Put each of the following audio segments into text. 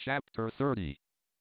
Chapter 30.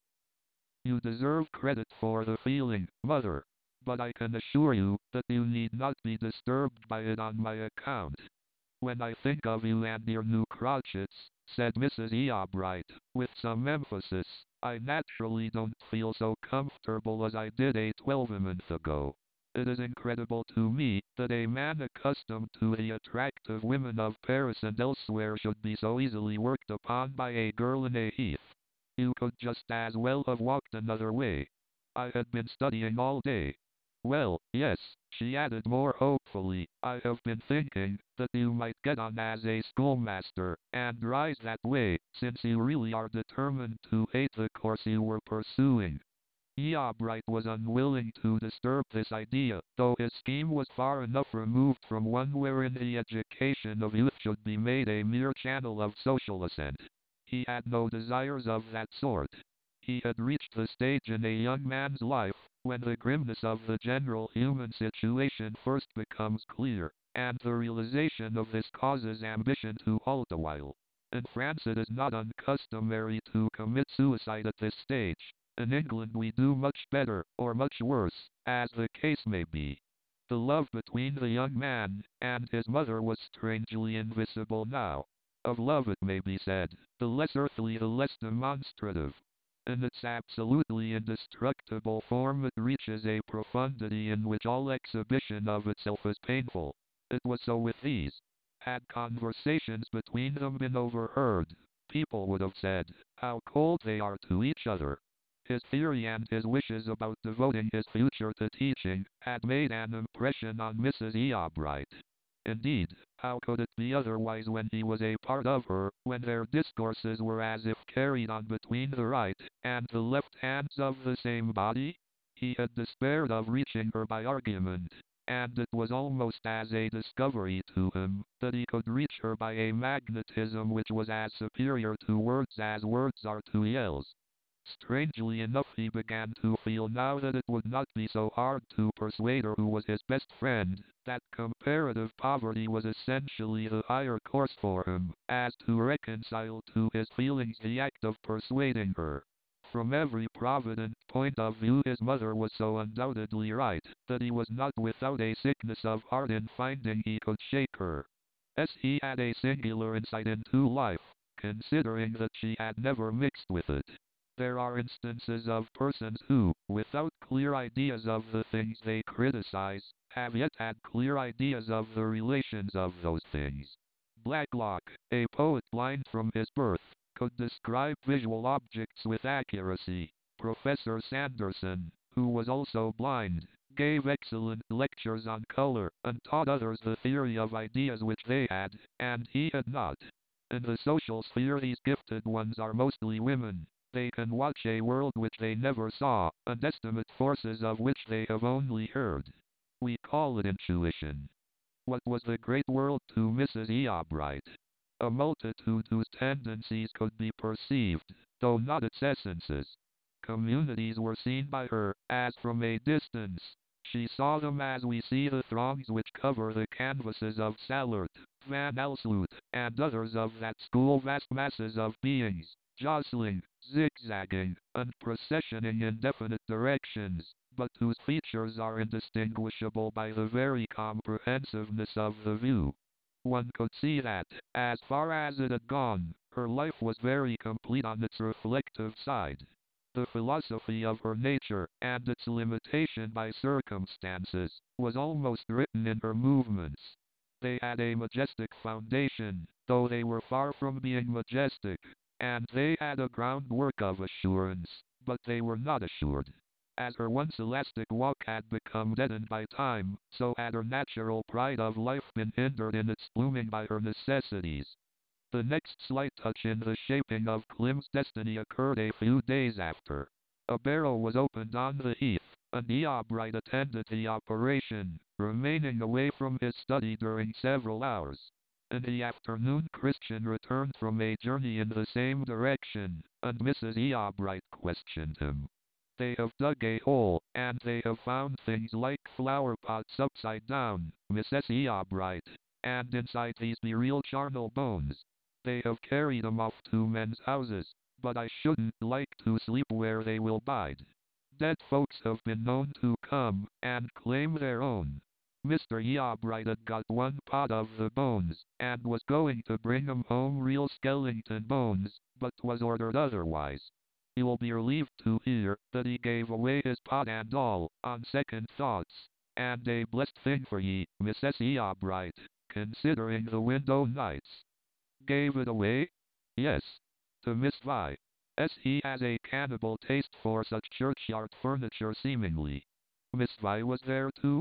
You deserve credit for the feeling, Mother, but I can assure you that you need not be disturbed by it on my account. When I think of you and your new crotchets, said Mrs. Eobright, with some emphasis, I naturally don't feel so comfortable as I did 12 months ago. It is incredible to me that a man accustomed to the attractive women of Paris and elsewhere should be so easily worked upon by a girl in a heath. You could just as well have walked another way. I had been studying all day. Well, yes, she added more hopefully, I have been thinking that you might get on as a schoolmaster, and rise that way, since you really are determined to hate the course you were pursuing. Eobright was unwilling to disturb this idea, though his scheme was far enough removed from one wherein the education of youth should be made a mere channel of social ascent. He had no desires of that sort. He had reached the stage in a young man's life when the grimness of the general human situation first becomes clear, and the realization of this causes ambition to halt a while. In France it is not uncustomary to commit suicide at this stage. In England we do much better, or much worse, as the case may be. The love between the young man and his mother was strangely invisible now. Of love it may be said, the less earthly the less demonstrative. In its absolutely indestructible form it reaches a profundity in which all exhibition of itself is painful. It was so with these. Had conversations between them been overheard, people would have said, how cold they are to each other. His theory and his wishes about devoting his future to teaching had made an impression on Mrs. Eobright. Indeed, how could it be otherwise when he was a part of her, when their discourses were as if carried on between the right and the left hands of the same body? He had despaired of reaching her by argument, and it was almost as a discovery to him that he could reach her by a magnetism which was as superior to words as words are to yells. Strangely enough he began to feel now that it would not be so hard to persuade her who was his best friend, that comparative poverty was essentially the higher course for him, as to reconcile to his feelings the act of persuading her. From every provident point of view his mother was so undoubtedly right, that he was not without a sickness of heart in finding he could shake her. As he had a singular insight into life, considering that she had never mixed with it. There are instances of persons who, without clear ideas of the things they criticize, have yet had clear ideas of the relations of those things. Blacklock, a poet blind from his birth, could describe visual objects with accuracy. Professor Sanderson, who was also blind, gave excellent lectures on color, and taught others the theory of ideas which they had, and he had not. In the social sphere these gifted ones are mostly women. They can watch a world which they never saw, and estimate forces of which they have only heard. We call it intuition. What was the great world to Mrs. Eobright? A multitude whose tendencies could be perceived, though not its essences. Communities were seen by her, as from a distance. She saw them as we see the throngs which cover the canvases of Salert, Van Alsloot, and others of that school, vast masses of beings, jostling, zigzagging, and processioning in definite directions, but whose features are indistinguishable by the very comprehensiveness of the view. One could see that, as far as it had gone, her life was very complete on its reflective side. The philosophy of her nature, and its limitation by circumstances, was almost written in her movements. They had a majestic foundation, though they were far from being majestic, and they had a groundwork of assurance, but they were not assured. As her once elastic walk had become deadened by time, so had her natural pride of life been hindered in its blooming by her necessities. The next slight touch in the shaping of Klim's destiny occurred a few days after. A barrow was opened on the heath, and Eobright attended the operation, remaining away from his study during several hours. In the afternoon Christian returned from a journey in the same direction, and Mrs. Eobright questioned him. They have dug a hole, and they have found things like flower pots upside down, Mrs. Eobright, and inside these be real charnel bones. They have carried them off to men's houses, but I shouldn't like to sleep where they will bide. Dead folks have been known to come and claim their own. Mr. Eobright had got one pot of the bones, and was going to bring 'em home real skeleton bones, but 'twas ordered otherwise. You'll be relieved to hear that he gave away his pot and all, on second thoughts, and a blessed thing for ye, Mrs. Eobright, considering the window nights. Gave it away? Yes. To Miss Vi. He has a cannibal taste for such churchyard furniture seemingly. Miss Vi was there too?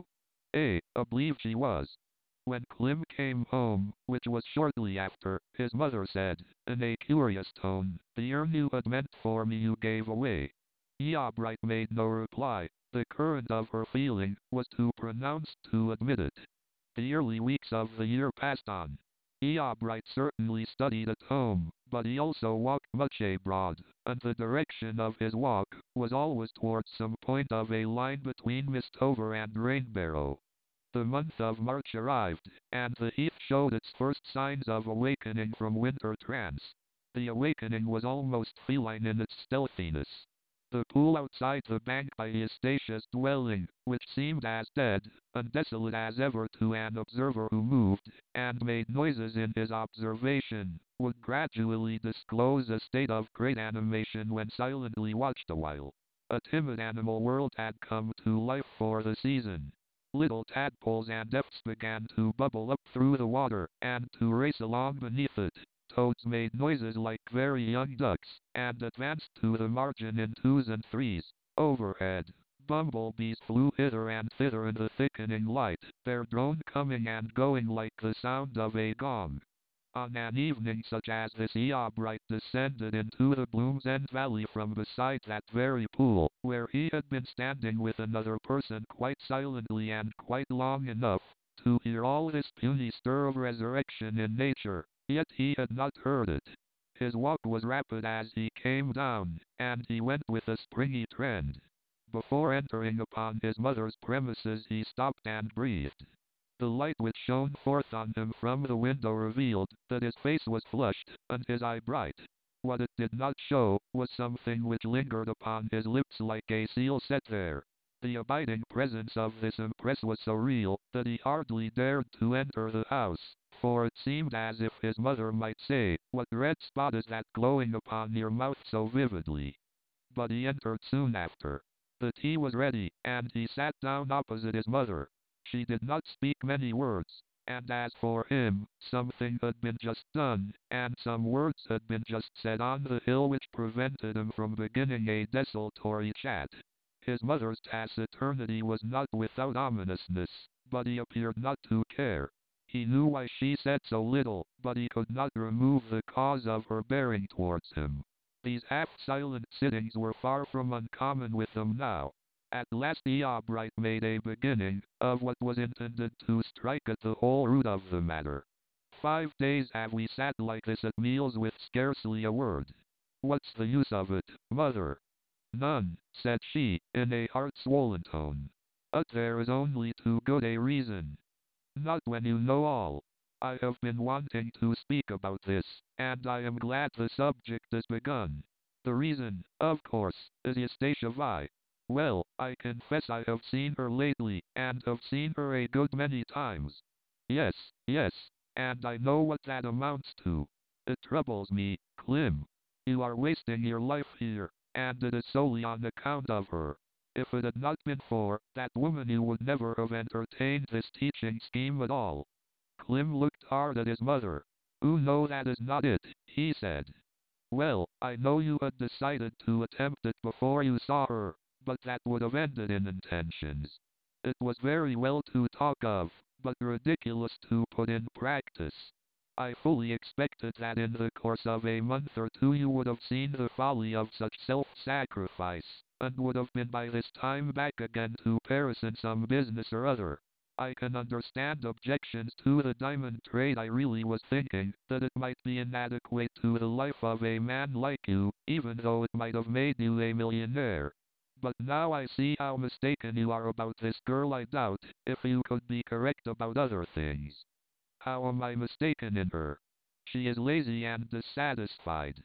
I believe she was. When Clem came home, which was shortly after, his mother said, in a curious tone, the urn you had meant for me you gave away. Eobright made no reply. The current of her feeling was too pronounced to admit it. The early weeks of the year passed on. Eobright certainly studied at home, but he also walked much abroad, and the direction of his walk was always towards some point of a line between Mistover and Rainbarrow. The month of March arrived, and the heath showed its first signs of awakening from winter trance. The awakening was almost feline in its stealthiness. The pool outside the bank by Eustatia's dwelling, which seemed as dead and desolate as ever to an observer who moved and made noises in his observation, would gradually disclose a state of great animation when silently watched awhile. A timid animal world had come to life for the season. Little tadpoles and efts began to bubble up through the water and to race along beneath it. Toads made noises like very young ducks, and advanced to the margin in twos and threes. Overhead, bumblebees flew hither and thither in the thickening light, their drone coming and going like the sound of a gong. On an evening such as this Eobright descended into the Bloom's End Valley from beside that very pool, where he had been standing with another person quite silently and quite long enough to hear all this puny stir of resurrection in nature, yet he had not heard it. His walk was rapid as he came down, and he went with a springy trend. Before entering upon his mother's premises he stopped and breathed. The light which shone forth on him from the window revealed that his face was flushed, and his eye bright. What it did not show was something which lingered upon his lips like a seal set there. The abiding presence of this impress was so real that he hardly dared to enter the house, for it seemed as if his mother might say, "What red spot is that glowing upon your mouth so vividly?" But he entered soon after. The tea was ready, and he sat down opposite his mother. She did not speak many words, and as for him, something had been just done, and some words had been just said on the hill which prevented him from beginning a desultory chat. His mother's taciturnity was not without ominousness, but he appeared not to care. He knew why she said so little, but he could not remove the cause of her bearing towards him. These half-silent sittings were far from uncommon with him now. At last Eobright made a beginning of what was intended to strike at the whole root of the matter. 5 days have we sat like this at meals with scarcely a word. What's the use of it, mother? None, said she, in a heart-swollen tone. There is only too good a reason. Not when you know all. I have been wanting to speak about this, and I am glad the subject is begun. The reason, of course, is Eustacia Vi. Well, I confess I have seen her lately, and have seen her a good many times. Yes, yes, and I know what that amounts to. It troubles me, Clem. You are wasting your life here, and it is solely on account of her. If it had not been for that woman you would never have entertained this teaching scheme at all. Clem looked hard at his mother. No, that is not it, he said. Well, I know you had decided to attempt it before you saw her, but that would have ended in intentions. It was very well to talk of, but ridiculous to put in practice. I fully expected that in the course of a month or two you would have seen the folly of such self-sacrifice, and would have been by this time back again to Paris in some business or other. I can understand objections to the diamond trade. I really was thinking that it might be inadequate to the life of a man like you, even though it might have made you a millionaire. But now I see how mistaken you are about this girl. I doubt if you could be correct about other things. How am I mistaken in her? She is lazy and dissatisfied.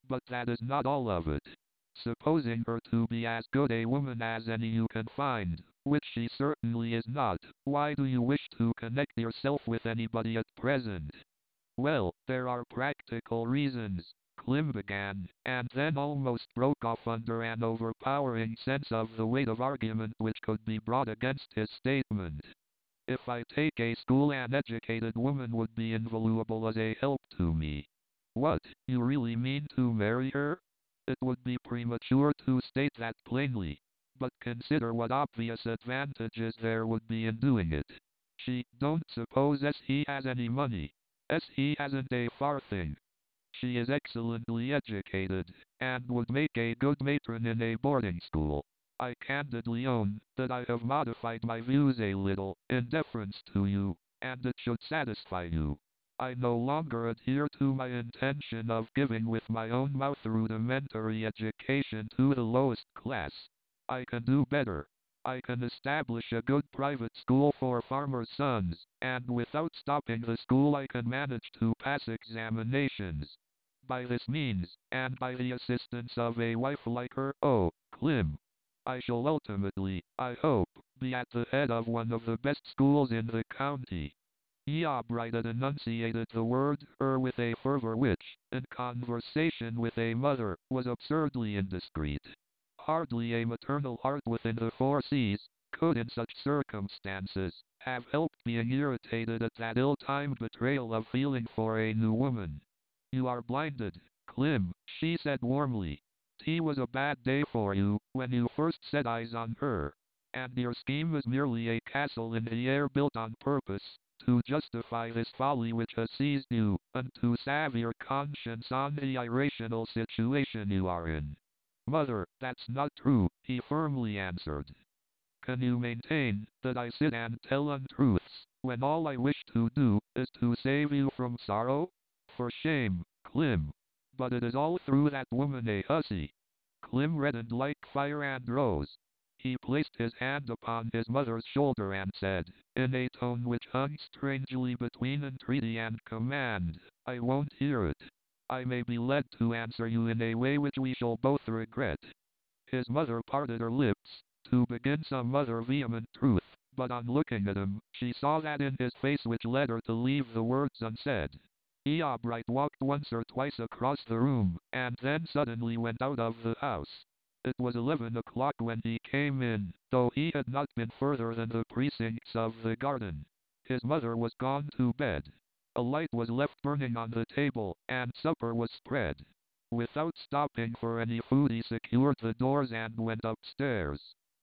But that is not all of it. Supposing her to be as good a woman as any you can find, which she certainly is not, why do you wish to connect yourself with anybody at present? Well, there are practical reasons, Klim began, and then almost broke off under an overpowering sense of the weight of argument which could be brought against his statement. If I take a school, an educated woman would be invaluable as a help to me. What, you really mean to marry her? It would be premature to state that plainly, but consider what obvious advantages there would be in doing it. She don't suppose he has any money. He hasn't a farthing. She is excellently educated, and would make a good matron in a boarding school. I candidly own that I have modified my views a little, in deference to you, and it should satisfy you. I no longer adhere to my intention of giving with my own mouth rudimentary education to the lowest class. I can do better. I can establish a good private school for farmers' sons, and without stopping the school I can manage to pass examinations. By this means, and by the assistance of a wife like her, oh, Klim, I shall ultimately, I hope, be at the head of one of the best schools in the county. Eobright had enunciated the word with a fervor which, in conversation with a mother, was absurdly indiscreet. Hardly a maternal heart within the four seas could in such circumstances have helped being irritated at that ill-timed betrayal of feeling for a new woman. You are blinded, Klim, she said warmly. Tea was a bad day for you when you first set eyes on her, and your scheme is merely a castle in the air built on purpose to justify this folly which has seized you, and to salve your conscience on the irrational situation you are in. Mother, that's not true, he firmly answered. Can you maintain that I sit and tell untruths, when all I wish to do is to save you from sorrow? For shame, Klim. But it is all through that woman, a hussy. Klim reddened like fire and rose. He placed his hand upon his mother's shoulder and said, in a tone which hung strangely between entreaty and command, I won't hear it. I may be led to answer you in a way which we shall both regret. His mother parted her lips, to begin some other vehement truth, but on looking at him, she saw that in his face which led her to leave the words unsaid. Eobright walked once or twice across the room, and then suddenly went out of the house. It was 11 o'clock when he came in, though he had not been further than the precincts of the garden. His mother was gone to bed. A light was left burning on the table, and supper was spread. Without stopping for any food he secured the doors and went upstairs.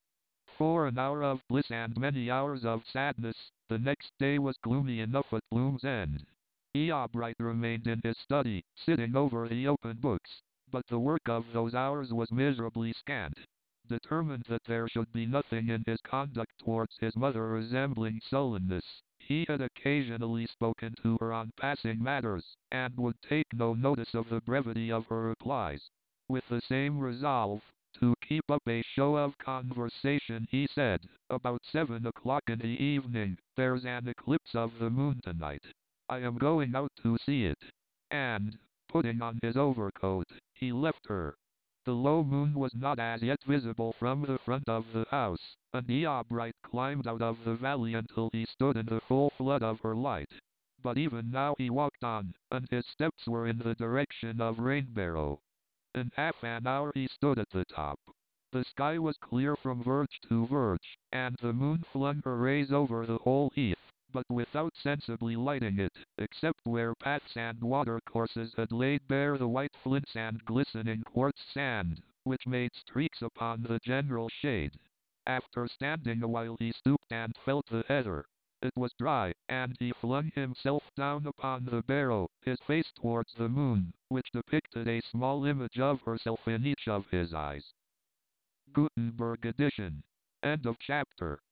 For an hour of bliss and many hours of sadness, the next day was gloomy enough at Bloom's End. Eobright remained in his study, sitting over the open books, but the work of those hours was miserably scant. Determined that there should be nothing in his conduct towards his mother resembling sullenness, he had occasionally spoken to her on passing matters, and would take no notice of the brevity of her replies. With the same resolve, to keep up a show of conversation, he said, about 7 o'clock in the evening, there's an eclipse of the moon tonight. I am going out to see it. And, putting on his overcoat, he left her. The low moon was not as yet visible from the front of the house, and Eobright climbed out of the valley until he stood in the full flood of her light. But even now he walked on, and his steps were in the direction of Rainbarrow. In half an hour he stood at the top. The sky was clear from verge to verge, and the moon flung her rays over the whole heath, but without sensibly lighting it, except where paths and watercourses had laid bare the white flints and glistening quartz sand, which made streaks upon the general shade. After standing a while he stooped and felt the heather. It was dry, and he flung himself down upon the barrow, his face towards the moon, which depicted a small image of herself in each of his eyes. Gutenberg edition. End of chapter.